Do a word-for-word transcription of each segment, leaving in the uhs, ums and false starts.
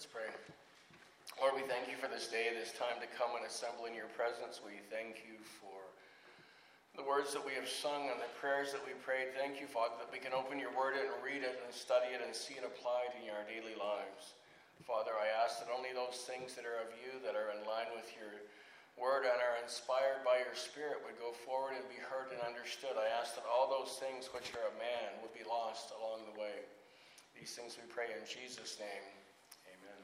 Let's pray. Lord, we thank you for this day, this time to come and assemble in your presence. We thank you for the words that we have sung and the prayers that we prayed. Thank you, Father, that we can open your word and read it and study it and see it applied in our daily lives. Father, I ask that only those things that are of you, that are in line with your word and are inspired by your Spirit, would go forward and be heard and understood. I ask that all those things which are of man would be lost along the way. These things we pray in Jesus' name. Amen.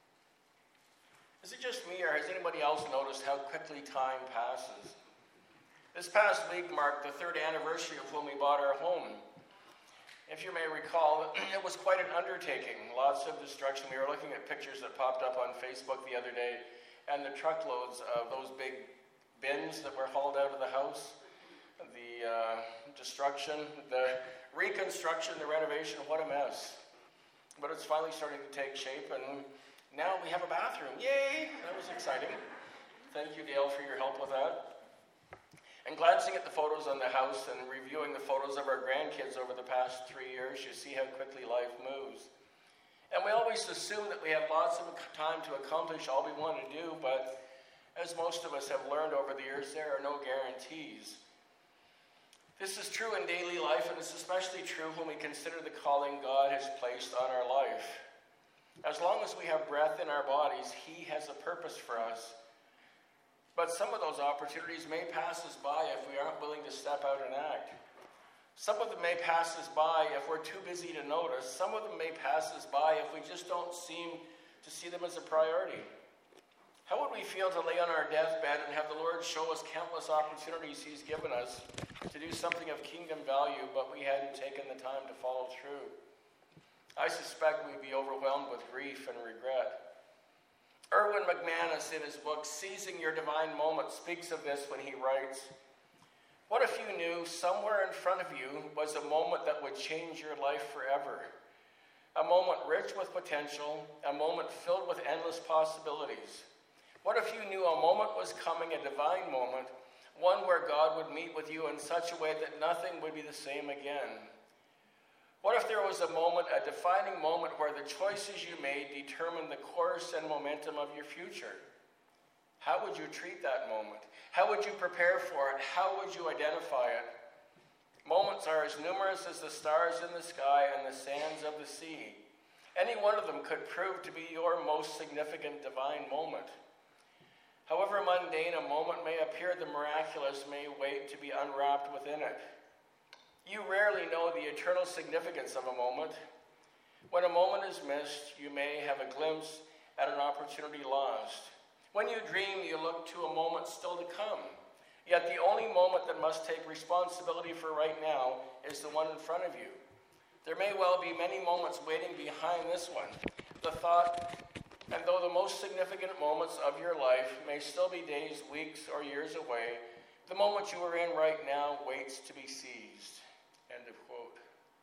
Is it just me, or has anybody else noticed how quickly time passes? This past week marked the third anniversary of when we bought our home. If you may recall, it was quite an undertaking. Lots of destruction. We were looking at pictures that popped up on Facebook the other day, and the truckloads of those big bins that were hauled out of the house, the uh, destruction, the reconstruction, the renovation, what a mess. But it's finally starting to take shape, and now we have a bathroom. Yay! That was exciting. Thank you, Dale, for your help with that. And glancing at the photos on the house and reviewing the photos of our grandkids over the past three years, you see how quickly life moves. And we always assume that we have lots of time to accomplish all we want to do, but as most of us have learned over the years, there are no guarantees. This is true in daily life, and it's especially true when we consider the calling God has placed on our life. As long as we have breath in our bodies, he has a purpose for us. But some of those opportunities may pass us by if we aren't willing to step out and act. Some of them may pass us by if we're too busy to notice. Some of them may pass us by if we just don't seem to see them as a priority. How would we feel to lay on our deathbed and have the Lord show us countless opportunities he's given us to do something of kingdom value, but we hadn't taken the time to follow through? I suspect we'd be overwhelmed with grief and regret. Erwin McManus, in his book, Seizing Your Divine Moment, speaks of this when he writes, "What if you knew somewhere in front of you was a moment that would change your life forever? A moment rich with potential, a moment filled with endless possibilities. What if you knew a moment was coming, a divine moment, one where God would meet with you in such a way that nothing would be the same again? What if there was a moment, a defining moment, where the choices you made determined the course and momentum of your future? How would you treat that moment? How would you prepare for it? How would you identify it? Moments are as numerous as the stars in the sky and the sands of the sea. Any one of them could prove to be your most significant divine moment. However mundane a moment may appear, the miraculous may wait to be unwrapped within it. You rarely know the eternal significance of a moment. When a moment is missed, you may have a glimpse at an opportunity lost. When you dream, you look to a moment still to come. Yet the only moment that must take responsibility for right now is the one in front of you. There may well be many moments waiting behind this one. The thought, and though the most significant moments of your life may still be days, weeks, or years away, the moment you are in right now waits to be seized." End of quote.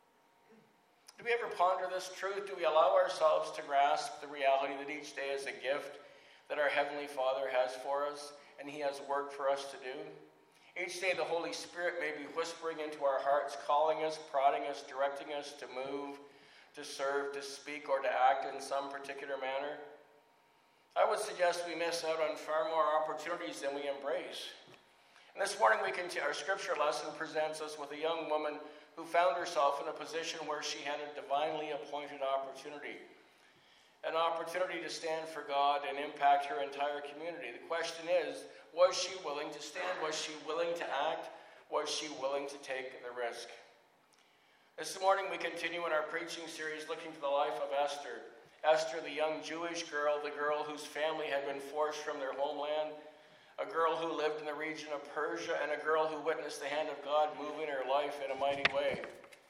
Do we ever ponder this truth? Do we allow ourselves to grasp the reality that each day is a gift that our Heavenly Father has for us and he has work for us to do? Each day the Holy Spirit may be whispering into our hearts, calling us, prodding us, directing us to move, to serve, to speak, or to act in some particular manner. I would suggest we miss out on far more opportunities than we embrace. And this morning we continue, our scripture lesson presents us with a young woman who found herself in a position where she had a divinely appointed opportunity. An opportunity to stand for God and impact her entire community. The question is, was she willing to stand? Was she willing to act? Was she willing to take the risk? This morning we continue in our preaching series looking to the life of Esther. Esther, the young Jewish girl, the girl whose family had been forced from their homeland, a girl who lived in the region of Persia, and a girl who witnessed the hand of God move in her life in a mighty way.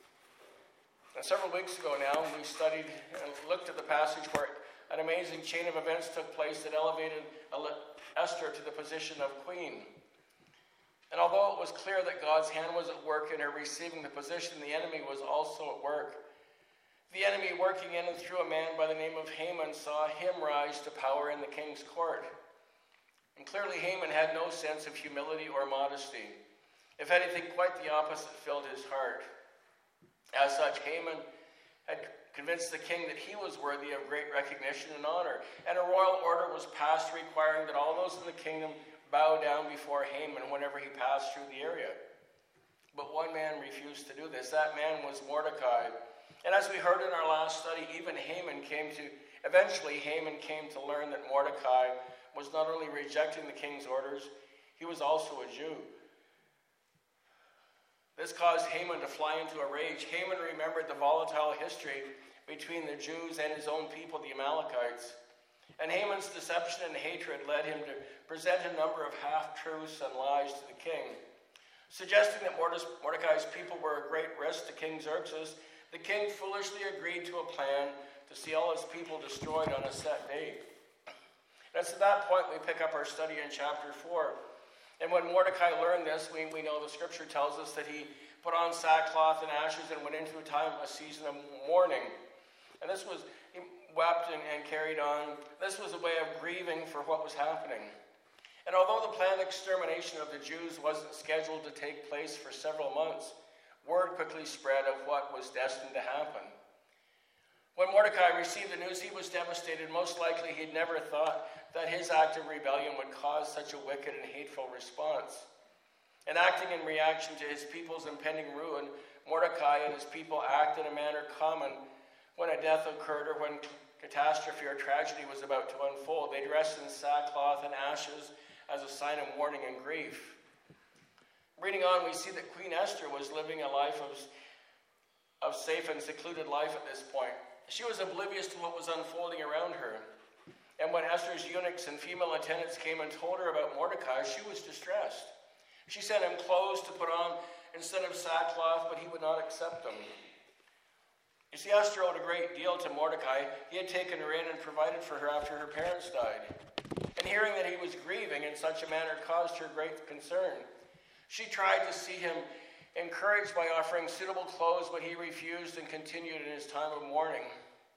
And several weeks ago now, we studied and looked at the passage where an amazing chain of events took place that elevated Esther to the position of queen. And although it was clear that God's hand was at work in her receiving the position, the enemy was also at work. The enemy, working in and through a man by the name of Haman, saw him rise to power in the king's court. And clearly Haman had no sense of humility or modesty. If anything, quite the opposite filled his heart. As such, Haman had convinced the king that he was worthy of great recognition and honor. And a royal order was passed requiring that all those in the kingdom bow down before Haman whenever he passed through the area. But one man refused to do this. That man was Mordecai. And as we heard in our last study, even Haman came to, eventually Haman came to learn that Mordecai was not only rejecting the king's orders, he was also a Jew. This caused Haman to fly into a rage. Haman remembered the volatile history between the Jews and his own people, the Amalekites. And Haman's deception and hatred led him to present a number of half-truths and lies to the king. Suggesting that Mordecai's people were a great risk to King Xerxes, the king foolishly agreed to a plan to see all his people destroyed on a set date. And it's at that point we pick up our study in chapter four. And when Mordecai learned this, we, we know the scripture tells us that he put on sackcloth and ashes and went into a time, a season of mourning. And this was, he wept and, and carried on. This was a way of grieving for what was happening. And although the planned extermination of the Jews wasn't scheduled to take place for several months, word quickly spread of what was destined to happen. When Mordecai received the news, he was devastated. Most likely he'd never thought that his act of rebellion would cause such a wicked and hateful response. And acting in reaction to his people's impending ruin, Mordecai and his people acted in a manner common when a death occurred or when catastrophe or tragedy was about to unfold. They dressed in sackcloth and ashes as a sign of mourning and grief. Reading on, we see that Queen Esther was living a life of, of safe and secluded life at this point. She was oblivious to what was unfolding around her. And when Esther's eunuchs and female attendants came and told her about Mordecai, she was distressed. She sent him clothes to put on instead of sackcloth, but he would not accept them. You see, Esther owed a great deal to Mordecai. He had taken her in and provided for her after her parents died. And hearing that he was grieving in such a manner caused her great concern. She tried to see him encouraged by offering suitable clothes, but he refused and continued in his time of mourning.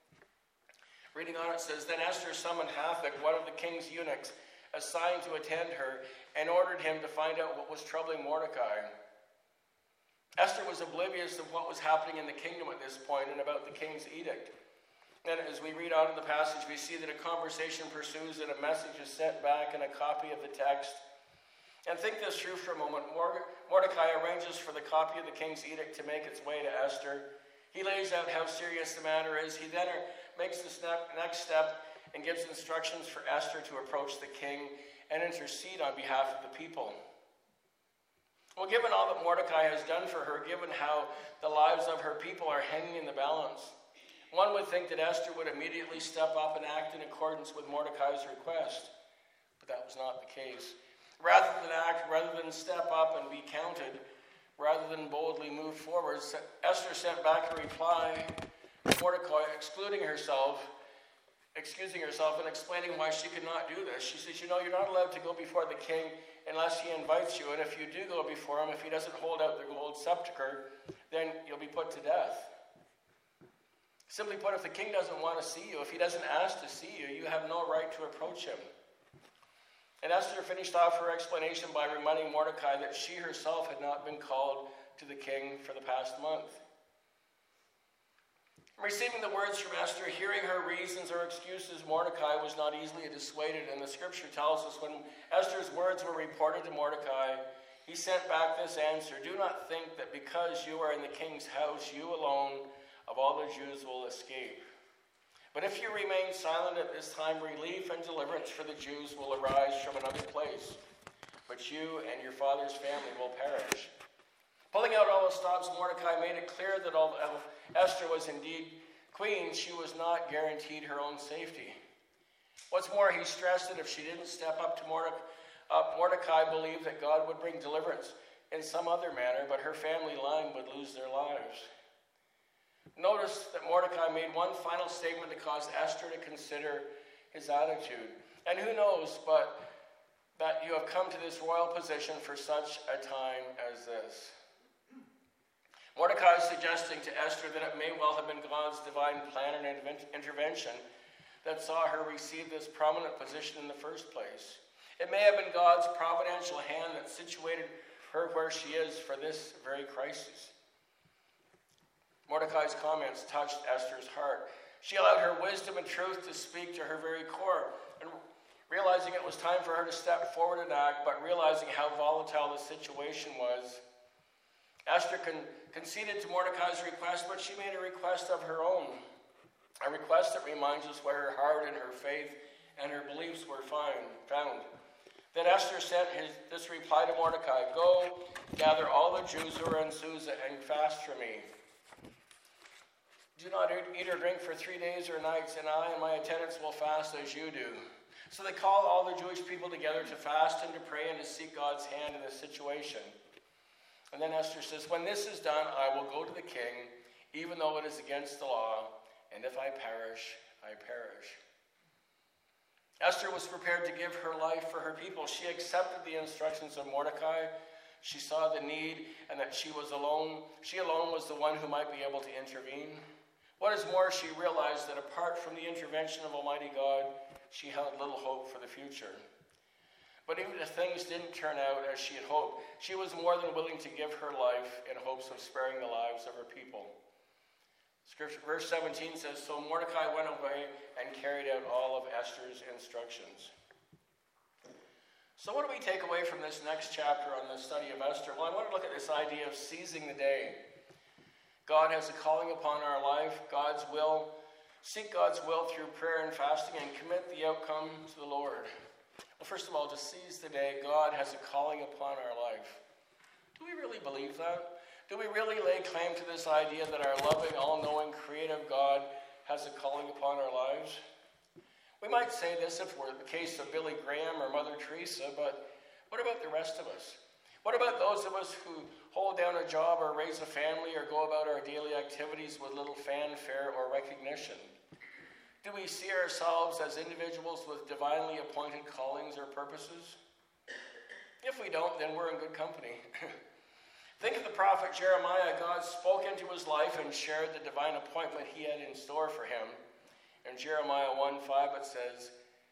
Reading on, it says, Then Esther summoned Hathach, one of the king's eunuchs, assigned to attend her, and ordered him to find out what was troubling Mordecai. Esther was oblivious of what was happening in the kingdom at this point and about the king's edict. And as we read on in the passage, we see that a conversation pursues and a message is sent back and a copy of the text. And think this through for a moment. Mordecai arranges for the copy of the king's edict to make its way to Esther. He lays out how serious the matter is. He then makes the next step and gives instructions for Esther to approach the king and intercede on behalf of the people. Well, given all that Mordecai has done for her, given how the lives of her people are hanging in the balance, one would think that Esther would immediately step up and act in accordance with Mordecai's request. But that was not the case. Rather than act, rather than step up and be counted, rather than boldly move forward, Esther sent back a reply to Mordecai, excluding herself, excusing herself and explaining why she could not do this. She says, you know, you're not allowed to go before the king unless he invites you, and if you do go before him, if he doesn't hold out the gold scepter, then you'll be put to death. Simply put, if the king doesn't want to see you, if he doesn't ask to see you, you have no right to approach him. And Esther finished off her explanation by reminding Mordecai that she herself had not been called to the king for the past month. Receiving the words from Esther, hearing her reasons or excuses, Mordecai was not easily dissuaded, and the scripture tells us when Esther's words were reported to Mordecai, he sent back this answer, Do not think that because you are in the king's house, you alone of all the Jews will escape. But if you remain silent at this time, relief and deliverance for the Jews will arise from another place, but you and your father's family will perish. Pulling out all the stops, Mordecai made it clear that although Esther was indeed queen, she was not guaranteed her own safety. What's more, he stressed that if she didn't step up to Mordecai, uh, Mordecai believed that God would bring deliverance in some other manner, but her family line would lose their lives. Notice that Mordecai made one final statement to cause Esther to consider his attitude. And who knows, but that you have come to this royal position for such a time as this. Mordecai is suggesting to Esther that it may well have been God's divine plan and intervention that saw her receive this prominent position in the first place. It may have been God's providential hand that situated her where she is for this very crisis. Mordecai's comments touched Esther's heart. She allowed her wisdom and truth to speak to her very core, and realizing it was time for her to step forward and act, but realizing how volatile the situation was, Esther con- conceded to Mordecai's request, but she made a request of her own, a request that reminds us where her heart and her faith and her beliefs were find, found. Then Esther sent his, this reply to Mordecai, "Go, gather all the Jews who are in Susa and fast for me. Do not eat or drink for three days or nights, and I and my attendants will fast as you do." So they called all the Jewish people together to fast and to pray and to seek God's hand in this situation. And then Esther says, "When this is done, I will go to the king, even though it is against the law, and if I perish, I perish." Esther was prepared to give her life for her people. She accepted the instructions of Mordecai. She saw the need and that she was alone. She alone was the one who might be able to intervene. What is more, she realized that apart from the intervention of Almighty God, she had little hope for the future. But even if things didn't turn out as she had hoped, she was more than willing to give her life in hopes of sparing the lives of her people. Scripture, verse seventeen says, "So Mordecai went away and carried out all of Esther's instructions." So what do we take away from this next chapter on the study of Esther? Well, I want to look at this idea of seizing the day. God has a calling upon our life, God's will. Seek God's will through prayer and fasting and commit the outcome to the Lord. Well, first of all, to seize the day, God has a calling upon our life. Do we really believe that? Do we really lay claim to this idea that our loving, all-knowing, creative God has a calling upon our lives? We might say this if we're the case of Billy Graham or Mother Teresa, but what about the rest of us? What about those of us who hold down a job or raise a family or go about our daily activities with little fanfare or recognition? Do we see ourselves as individuals with divinely appointed callings or purposes? If we don't, then we're in good company. Think of the prophet Jeremiah. God spoke into his life and shared the divine appointment he had in store for him. In Jeremiah one five it says,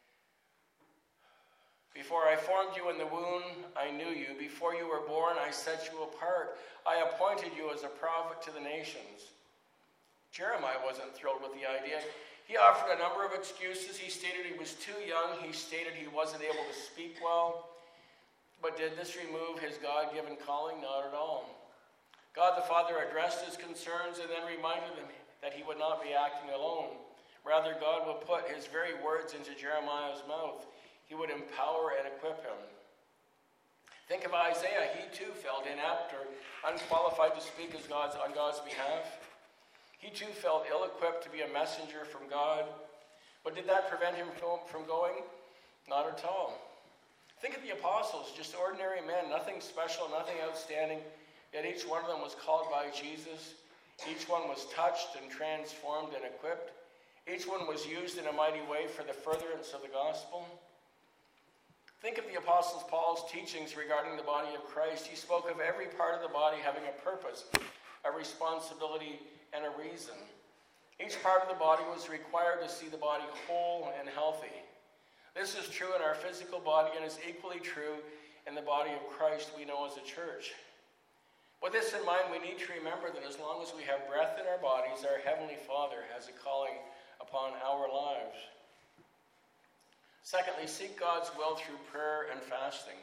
"Before I formed you in the womb, I knew you. Before you were born, I set you apart. I appointed you as a prophet to the nations." Jeremiah wasn't thrilled with the idea. He offered a number of excuses. He stated he was too young. He stated he wasn't able to speak well. But did this remove his God-given calling? Not at all. God the Father addressed his concerns and then reminded him that he would not be acting alone. Rather, God would put his very words into Jeremiah's mouth. He would empower and equip him. Think of Isaiah. He too felt inept or unqualified to speak as God's, on God's behalf. He too felt ill-equipped to be a messenger from God. But did that prevent him from going? Not at all. Think of the apostles, just ordinary men, nothing special, nothing outstanding, yet each one of them was called by Jesus. Each one was touched and transformed and equipped. Each one was used in a mighty way for the furtherance of the gospel. Think of the Apostle Paul's teachings regarding the body of Christ. He spoke of every part of the body having a purpose, a responsibility, and a reason. Each part of the body was required to see the body whole and healthy. This is true in our physical body and is equally true in the body of Christ we know as a church. With this in mind, we need to remember that as long as we have breath in our bodies, our Heavenly Father has a calling upon our lives. Secondly, seek God's will through prayer and fasting.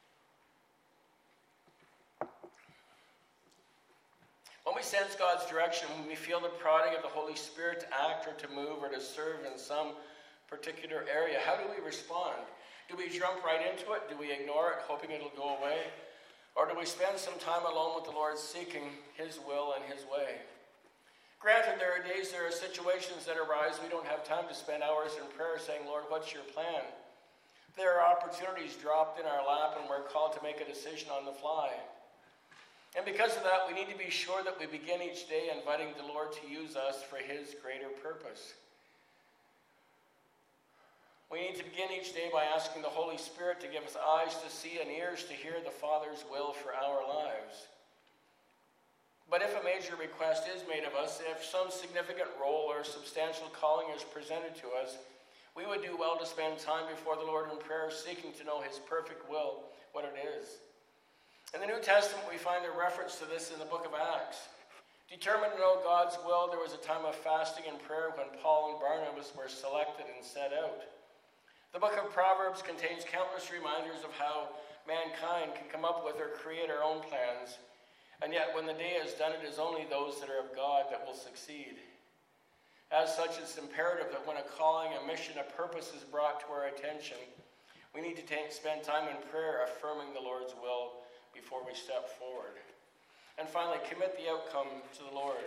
When we sense God's direction, when we feel the prodding of the Holy Spirit to act or to move or to serve in some particular area, how do we respond? Do we jump right into it? Do we ignore it, hoping it'll go away? Or do we spend some time alone with the Lord, seeking his will and his way? Granted, there are days, there are situations that arise, we don't have time to spend hours in prayer saying, "Lord, what's your plan?" There are opportunities dropped in our lap and we're called to make a decision on the fly. And because of that, we need to be sure that we begin each day inviting the Lord to use us for his greater purpose. We need to begin each day by asking the Holy Spirit to give us eyes to see and ears to hear the Father's will for our lives. But if a major request is made of us, if some significant role or substantial calling is presented to us, we would do well to spend time before the Lord in prayer, seeking to know his perfect will, what it is. In the New Testament, we find a reference to this in the book of Acts. Determined to know God's will, there was a time of fasting and prayer when Paul and Barnabas were selected and set out. The book of Proverbs contains countless reminders of how mankind can come up with or create our own plans, and yet when the day is done, it is only those that are of God that will succeed. As such, it's imperative that when a calling, a mission, a purpose is brought to our attention, we need to take, spend time in prayer affirming the Lord's will before we step forward. And finally, commit the outcome to the Lord.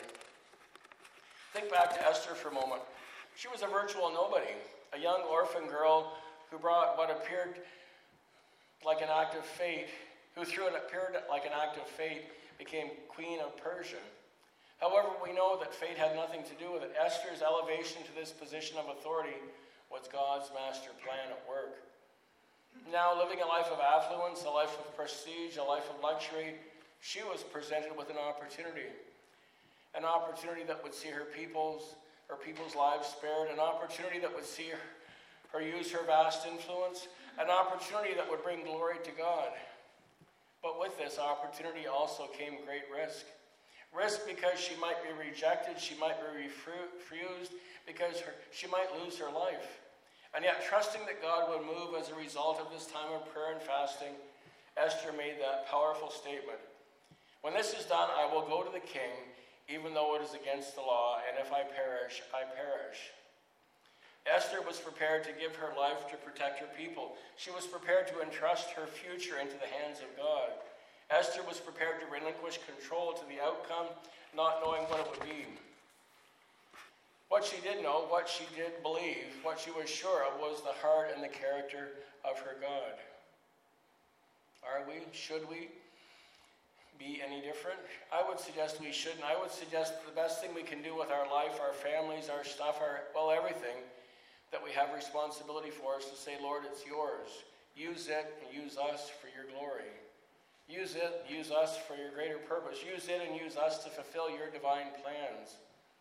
Think back to Esther for a moment. She was a virtual nobody, a young orphan girl who brought what appeared like an act of fate, who through it appeared like an act of fate, became queen of Persia. However, we know that fate had nothing to do with it. Esther's elevation to this position of authority was God's master plan at work. Now, living a life of affluence, a life of prestige, a life of luxury, she was presented with an opportunity. An opportunity that would see her people's, her people's lives spared, an opportunity that would see her, her use her vast influence, an opportunity that would bring glory to God. But with this opportunity also came great risk. Risk because she might be rejected, she might be refused, because her, she might lose her life. And yet, trusting that God would move as a result of this time of prayer and fasting, Esther made that powerful statement. When this is done, I will go to the king, even though it is against the law, and if I perish, I perish. Esther was prepared to give her life to protect her people. She was prepared to entrust her future into the hands of God. Esther was prepared to relinquish control to the outcome, not knowing what it would be. What she did know, what she did believe, what she was sure of was the heart and the character of her God. Are we? Should we be any different? I would suggest we shouldn't. I would suggest the best thing we can do with our life, our families, our stuff, our, well, everything that we have responsibility for is to say, Lord, it's yours. Use it and use us for your glory. Use it, use us for your greater purpose. Use it and use us to fulfill your divine plans.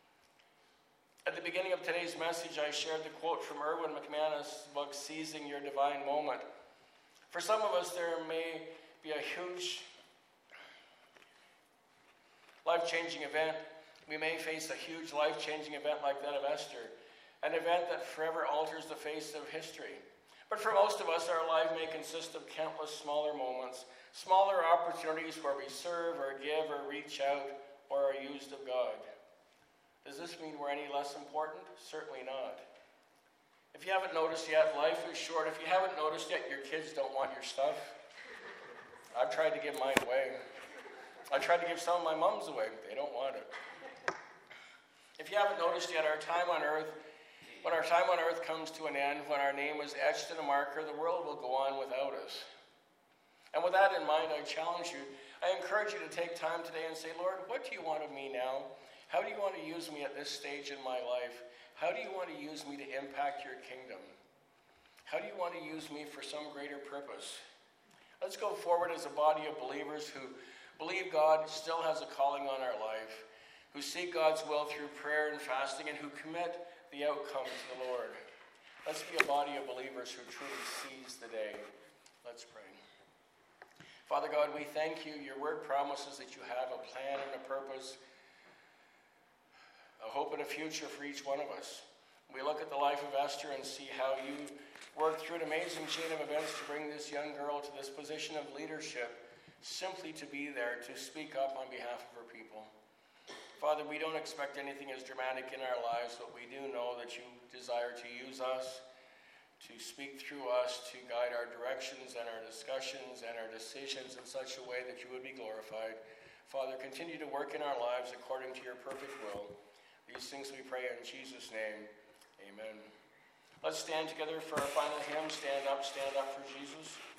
At the beginning of today's message, I shared the quote from Erwin McManus' book, Seizing Your Divine Moment. For some of us, there may be a huge life-changing event. We may face a huge life-changing event like that of Esther, an event that forever alters the face of history. But for most of us, our life may consist of countless smaller moments, smaller opportunities where we serve or give or reach out or are used of God. Does this mean we're any less important? Certainly not. If you haven't noticed yet, life is short. If you haven't noticed yet, your kids don't want your stuff. I've tried to give mine away. I tried to give some of my mom's away. They don't want it. If you haven't noticed yet, our time on earth, when our time on earth comes to an end, when our name is etched in a marker, the world will go on without us. And with that in mind, I challenge you, I encourage you to take time today and say, Lord, what do you want of me now? How do you want to use me at this stage in my life? How do you want to use me to impact your kingdom? How do you want to use me for some greater purpose? Let's go forward as a body of believers who believe God still has a calling on our life, who seek God's will through prayer and fasting, and who commit the outcome to the Lord. Let's be a body of believers who truly seize the day. Let's pray. Father God, we thank you. Your word promises that you have a plan and a purpose, a hope and a future for each one of us. We look at the life of Esther and see how you worked through an amazing chain of events to bring this young girl to this position of leadership, simply to be there, to speak up on behalf of her people. Father, we don't expect anything as dramatic in our lives, but we do know that you desire to use us, to speak through us, to guide our directions and our discussions and our decisions in such a way that you would be glorified. Father, continue to work in our lives according to your perfect will. These things we pray in Jesus' name. Amen. Let's stand together for our final hymn. Stand up, stand up for Jesus.